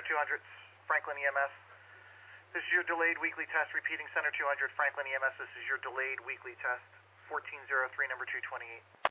200, Franklin EMS. This is your delayed weekly test. Repeating Center 200, Franklin EMS. This is your delayed weekly test. 1403, number 228.